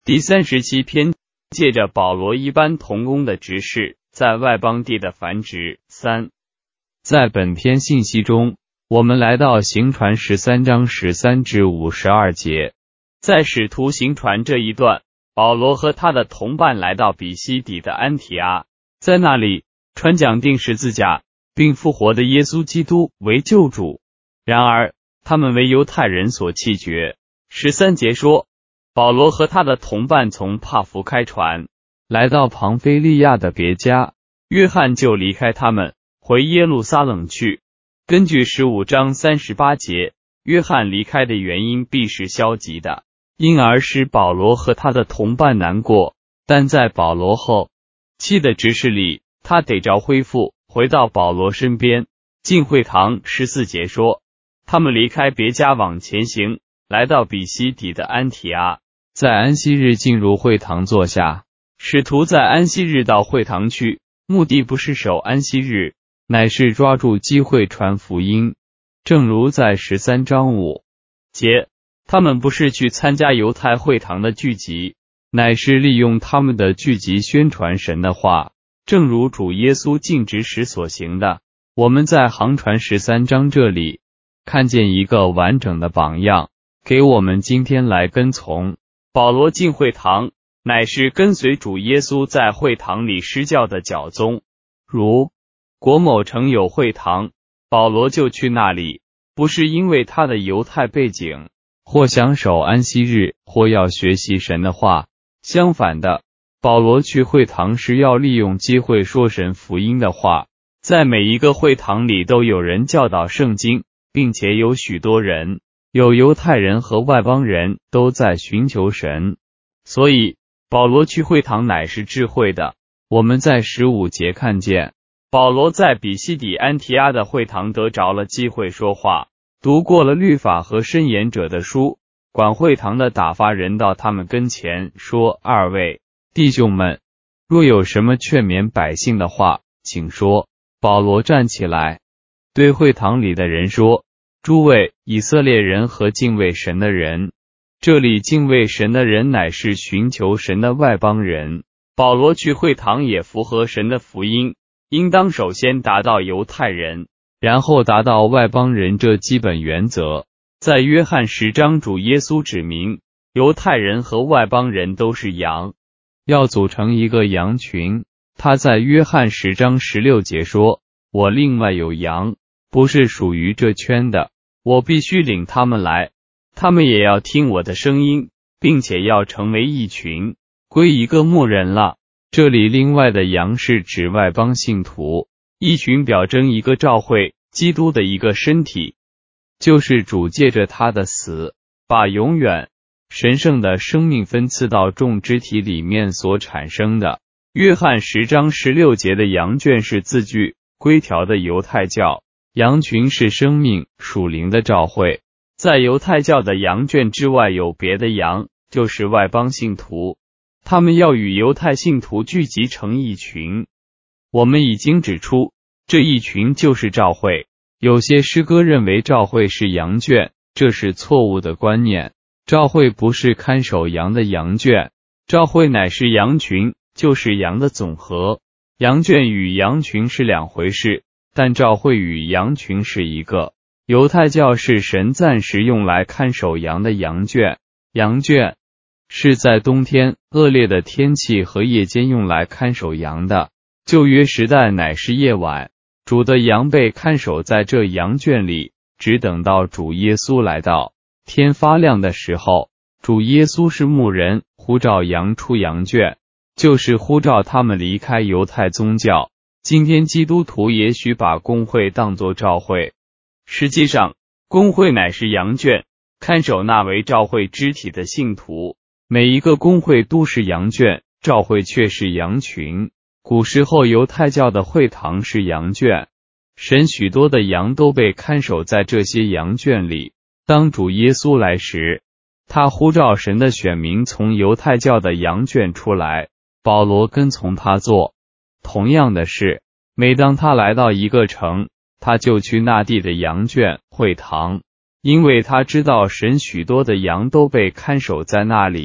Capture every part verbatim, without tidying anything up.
第三十七篇，借着保罗一般同工的职事，在外邦地的繁殖。三， 在本篇信息中，我们来到行传十三章十三至五十二节。 在使徒行传这一段，保罗和他的同伴来到比西底的安提阿，在那里传讲钉十字架并复活的耶稣基督为救主。然而他们为犹太人所弃绝。十三节说，保罗和他的同伴从帕福开船， 来到庞菲利亚的别家， 约翰就离开他们，回耶路撒冷去。根据十五章三十八节，约翰离开的原因必是消极的，因而使保罗和他的同伴难过。但在保罗后期的执事里，他得着恢复，回到保罗身边。进会堂。十四节说，他们离开别家往前行，来到比西底的安提阿， 在安息日进入会堂坐下。 使徒在安息日到会堂去，目的不是守安息日， 乃是抓住机会传福音。正如在十三章五节，他们不是去参加犹太会堂的聚集， 乃是利用他们的聚集宣传神的话， 正如主耶稣尽职时所行的。 我们在行传十三章这里看见一个完整的榜样，给我们今天来跟从。 保罗进会堂，乃是跟随主耶稣在会堂里施教的教宗。如国某城有会堂，保罗就去那里，不是因为他的犹太背景， 或想守安息日，或要学习神的话。相反的，保罗去会堂时要利用机会说神福音的话。 在每一个会堂里都有人教导圣经，并且有许多人， 有犹太人和外邦人都在寻求神， 所以保罗去会堂乃是智慧的。 我们在十五节看见， 保罗在比西底安提阿的会堂得着了机会说话，读过了律法和申言者的书。管会堂的打发人到他们跟前说，二位弟兄们，若有什么劝勉百姓的话，请说。保罗站起来，对会堂里的人说，诸位以色列人和敬畏神的人，这里敬畏神的人乃是寻求神的外邦人。 保罗去会堂也符合神的福音，应当首先达到犹太人， 然后达到外邦人这基本原则。 在约翰十章，主耶稣指明，犹太人和外邦人都是羊， 要组成一个羊群。他在约翰十章十六节说，我另外有羊，不是属于这圈的， 我必须领他们来，他们也要听我的声音，并且要成为一群，归一个牧人了。 这里另外的羊是指外邦信徒， 一群表征一个召会，基督的一个身体， 就是主借着他的死，把永远神圣的生命分赐到众肢体里面所产生的。 约翰十章十六节的羊圈是字句规条的犹太教， 羊群是生命属灵的召会。 在犹太教的羊圈之外有别的羊，就是外邦信徒，他们要与犹太信徒聚集成一群。我们已经指出，这一群就是召会。 有些诗歌认为召会是羊圈，这是错误的观念。召会不是看守羊的羊圈， 召会乃是羊群，就是羊的总和。羊圈与羊群是两回事， 但召会与羊群是一个。犹太教是神暂时用来看守羊的羊圈，羊圈是在冬天恶劣的天气和夜间用来看守羊的。旧约时代乃是夜晚，主的羊被看守在这羊圈里，只等到主耶稣来到。天发亮的时候，主耶稣是牧人，呼召羊出羊圈，就是呼召他们离开犹太宗教。今天基督徒也许把公会当作召会， 实际上公会乃是羊圈，看守那为召会肢体的信徒。 每一个公会都是羊圈，召会却是羊群。古时候犹太教的会堂是羊圈，神许多的羊都被看守在这些羊圈里。当主耶稣来时，他呼召神的选民从犹太教的羊圈出来，保罗跟从他做。同样的是，每当他来到一个城，他就去那地的羊圈会堂，因为他知道神许多的羊都被看守在那里。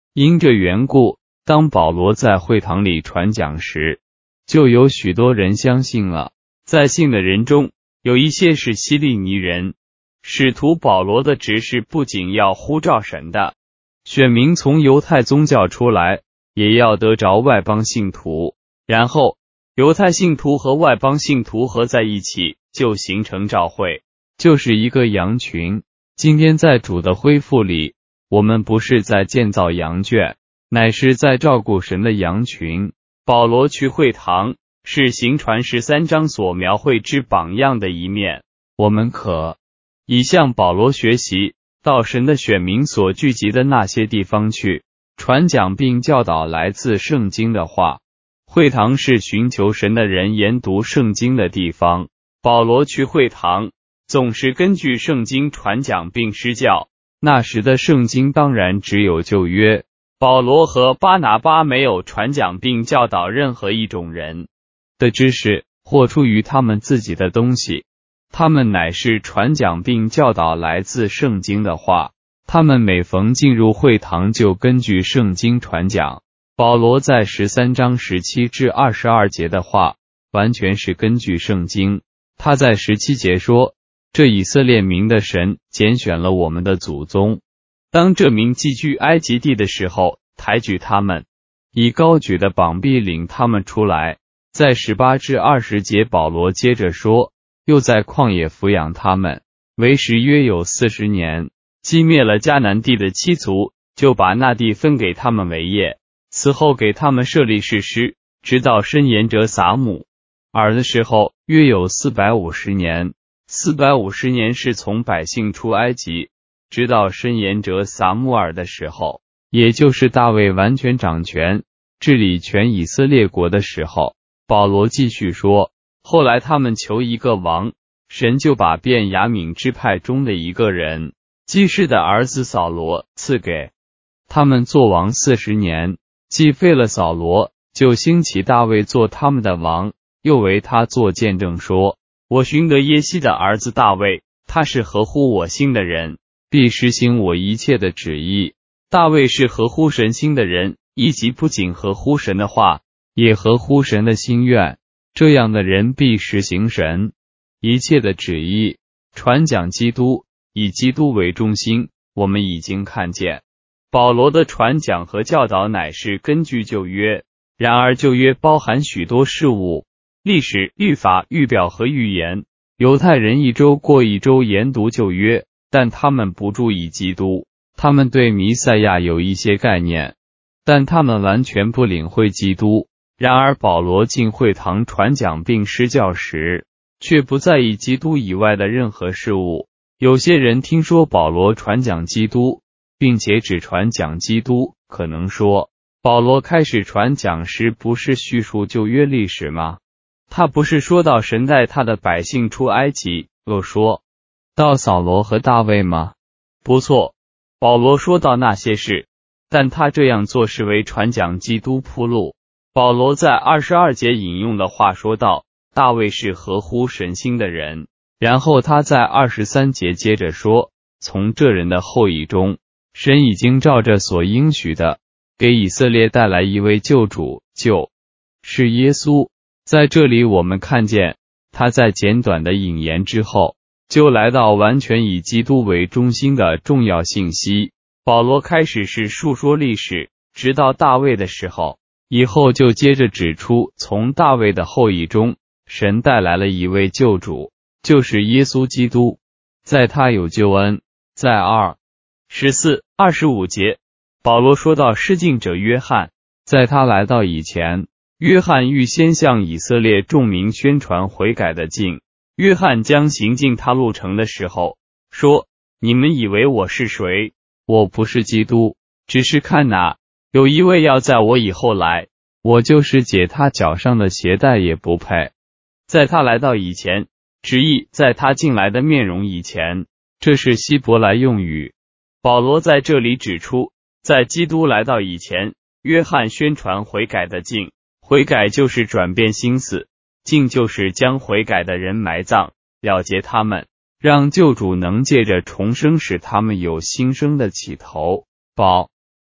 因这缘故，当保罗在会堂里传讲时，就有许多人相信了。 在信的人中，有一些是希利尼人。使徒保罗的职事不仅要呼召神的选民从犹太宗教出来，也要得着外邦信徒， 然后犹太信徒和外邦信徒合在一起，就形成召会， 就是一个羊群。今天在主的恢复里，我们不是在建造羊圈，乃是在照顾神的羊群。 保罗去会堂，是行传十三章所描绘之榜样的一面。 我们可以向保罗学习，到神的选民所聚集的那些地方去， 传讲并教导来自圣经的话。 会堂是寻求神的人研读圣经的地方。保罗去会堂，总是根据圣经传讲并施教。 那时的圣经当然只有旧约， 保罗和巴拿巴没有传讲并教导任何一种人的知识，或出于他们自己的东西。他们乃是传讲并教导来自圣经的话。他们每逢进入会堂，就根据圣经传讲。保罗在十三章十七至二十二节的话，完全是根据圣经。他在十七节说，这以色列民的神拣选了我们的祖宗， 当这民寄居埃及地的时候，抬举他们， 以高举的膀臂领他们出来。在十八至二十节，保罗接着说，又在旷野抚养他们，为时约有四十年， 击灭了迦南地的七族，就把那地分给他们为业。此后给他们设立士师，直到申延哲撒母耳的时候， 约有四百五十年。 四百五十年是从百姓出埃及，直到申延哲撒母耳的时候， 也就是大卫完全掌权，治理全以色列国的时候。保罗继续说， 后来他们求一个王，神就把便雅悯支派中的一个人，基士的儿子扫罗赐给他们做王四十年。既废了扫罗，就兴起大卫做他们的王，又为他做见证说， 我寻得耶西的儿子大卫，他是合乎我心的人， 必实行我一切的旨意。 大卫是合乎神心的人，以及不仅合乎神的话， 也合乎神的心愿。这样的人必实行神一切的旨意，传讲基督，以基督为中心。我们已经看见保罗的传讲和教导乃是根据旧约，然而旧约包含许多事物，历史、律法、预表和预言。 犹太人一周过一周研读旧约，但他们不注意基督。他们对弥赛亚有一些概念，但他们完全不领会基督。然而保罗进会堂传讲并施教时，却不在意基督以外的任何事物。有些人听说保罗传讲基督，并且只传讲基督，可能说，保罗开始传讲时不是叙述旧约历史吗？ 他不是说到神带他的百姓出埃及，又说到扫罗和大卫吗？ 不错，保罗说到那些事，但他这样做是为传讲基督铺路。保罗在二十二节引用的话说道，大卫是合乎神心的人。 然后他在二十三节接着说，从这人的后裔中，神已经照着所应许的，给以色列带来一位救主，就是耶稣。在这里我们看见，他在简短的引言之后，就来到完全以基督为中心的重要信息。 保罗开始是述说历史，直到大卫的时候， 以后就接着指出，从大卫的后裔中，神带来了一位救主，就是耶稣基督，在他有救恩。在二十四、二十五节，保罗说到施浸者约翰， 在他来到以前， 约翰预先向以色列众民宣传悔改的境。约翰将行进他路程的时候，说：你们以为我是谁？ 我不是基督， 只是看哪，有一位要在我以后来， 我就是解他脚上的鞋带也不配。 在他来到以前，直译在他进来的面容以前， 这是希伯来用语。 保罗在这里指出，在基督来到以前，约翰宣传悔改的境。悔改就是转变心思，境就是将悔改的人埋葬，了结他们，让救主能借着重生使他们有新生的起头。 保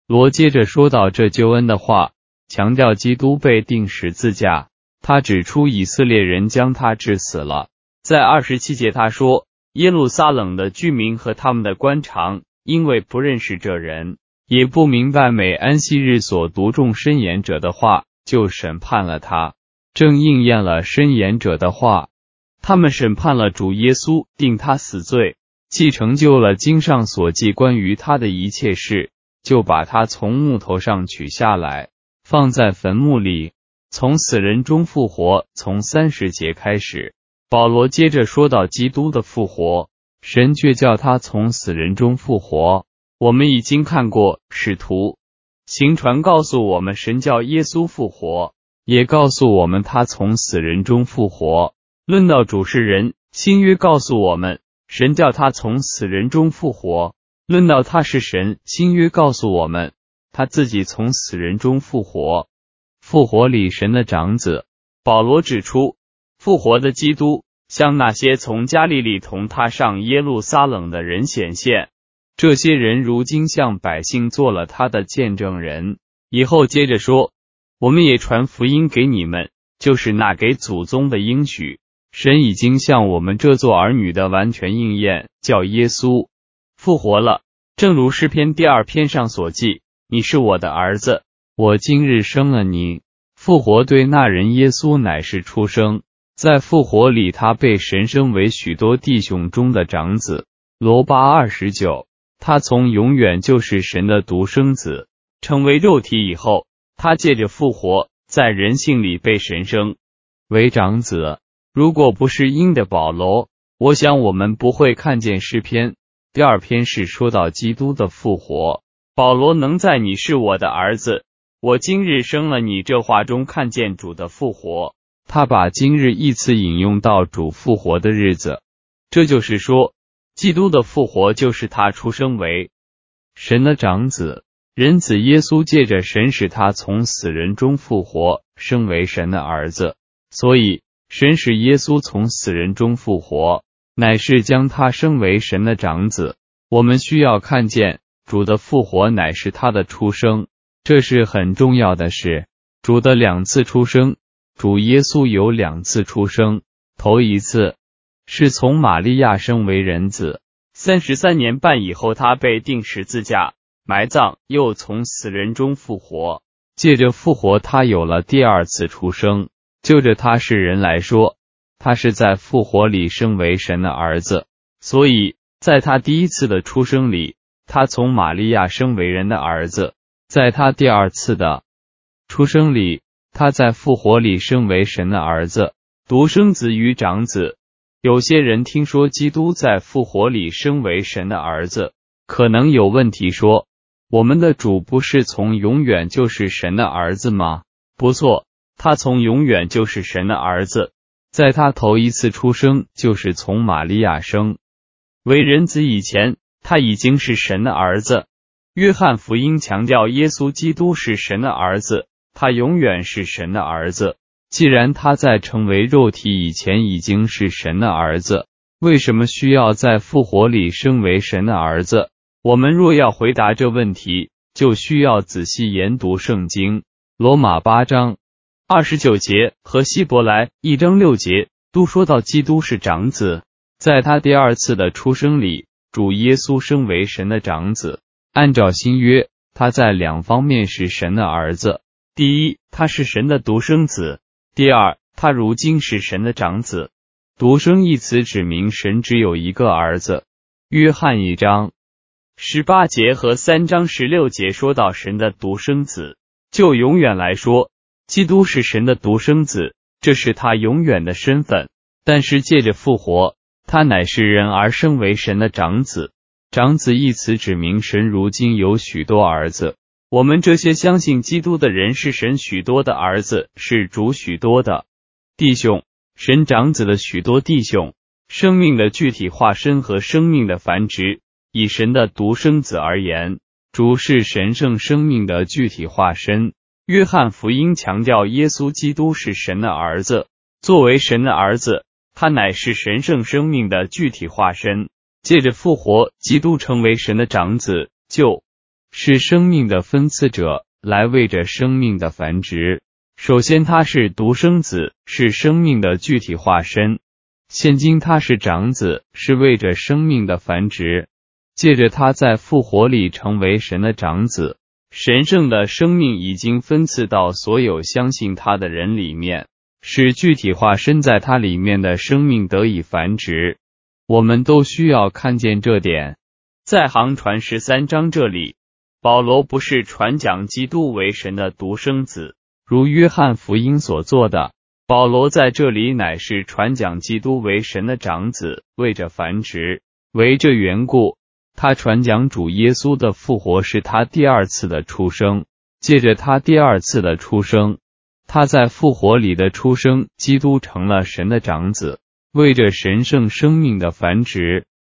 罗接着说到这救恩的话，强调基督被钉十字架，他指出以色列人将他治死了。 在二十七节他说，耶路撒冷的居民和他们的官长，因为不认识这人， 也不明白每安息日所读众申言者的话，就审判了他，正应验了申言者的话。 他们审判了主耶稣，定他死罪， 既成就了经上所记关于他的一切事，就把他从木头上取下来，放在坟墓里，从死人中复活。从三十节开始，保罗接着说到基督的复活，神却叫他从死人中复活。 我们已经看过使徒行传告诉我们，神叫耶稣复活， 也告诉我们他从死人中复活。 论到主是人，新约告诉我们，神叫他从死人中复活。论到他是神，新约告诉我们，他自己从死人中复活。 复活里神的长子， 保罗指出，复活的基督向那些从加利利同他上耶路撒冷的人显现， 这些人如今向百姓做了他的见证人。 以后接着说，我们也传福音给你们，就是那给祖宗的应许， 神已经向我们这做儿女的完全应验，叫耶稣复活了。正如诗篇第二篇上所记，你是我的儿子， 我今日生了你。复活对那人耶稣乃是出生，在复活里他被神升为许多弟兄中的长子。罗八二十九，他从永远就是神的独生子， 成为肉体以后，他借着复活，在人性里被神升为长子。 如果不是因的保罗，我想我们不会看见诗篇第二篇是说到基督的复活。 保罗能在你是我的儿子，我今日生了你这话中看见主的复活。 他把今日一次引用到主复活的日子， 这就是说，基督的复活就是他出生为神的长子，人子耶稣借着神使他从死人中复活，升为神的儿子。所以神使耶稣从死人中复活，乃是将他升为神的长子。我们需要看见主的复活乃是他的出生，这是很重要的事。主的两次出生，主耶稣有两次出生，头一次是从玛利亚生为人子， 三十三年半以后他被钉十字架埋葬，又从死人中复活。 借着复活他有了第二次出生。就着他是人来说，他是在复活里升为神的儿子，所以在他第一次的出生里，他从玛利亚生为人的儿子；在他第二次的出生里，他在复活里升为神的儿子， 独生子与长子。 有些人听说基督在复活里升为神的儿子，可能有问题说，我们的主不是从永远就是神的儿子吗？ 不错，他从永远就是神的儿子， 在他头一次出生就是从玛利亚生为人子以前，他已经是神的儿子。约翰福音强调耶稣基督是神的儿子，他永远是神的儿子。 既然他在成为肉体以前已经是神的儿子，为什么需要在复活里升为神的儿子？ 我们若要回答这问题，就需要仔细研读圣经。 罗马八章二十九节和希伯来一章六节都说到基督是长子， 在他第二次的出生里，主耶稣升为神的长子。按照新约，他在两方面是神的儿子。 第一，他是神的独生子；第二，他如今是神的长子。 独生一词指明神只有一个儿子。约翰一章十八节和三章十六节说到神的独生子。就永远来说，基督是神的独生子，这是他永远的身份。但是借着复活，他乃是人而生为神的长子。 长子一词指明神如今有许多儿子。 我们这些相信基督的人是神许多的儿子，是主许多的弟兄，神长子的许多弟兄，生命的具体化身和生命的繁殖。以神的独生子而言， 主是神圣生命的具体化身。 约翰福音强调耶稣基督是神的儿子，作为神的儿子，他乃是神圣生命的具体化身。借着复活，基督成为神的长子，就是生命的分赐者，来为着生命的繁殖。首先他是独生子，是生命的具体化身。现今他是长子，是为着生命的繁殖。借着他在复活里成为神的长子，神圣的生命已经分赐到所有相信他的人里面，使具体化身在他里面的生命得以繁殖。我们都需要看见这点。在航传十三章这里，保罗不是传讲基督为神的独生子，如约翰福音所做的。保罗在这里乃是传讲基督为神的长子，为着繁殖。为这缘故，他传讲主耶稣的复活是他第二次的出生。借着他第二次的出生，他在复活里的出生，基督成了神的长子，为着神圣生命的繁殖。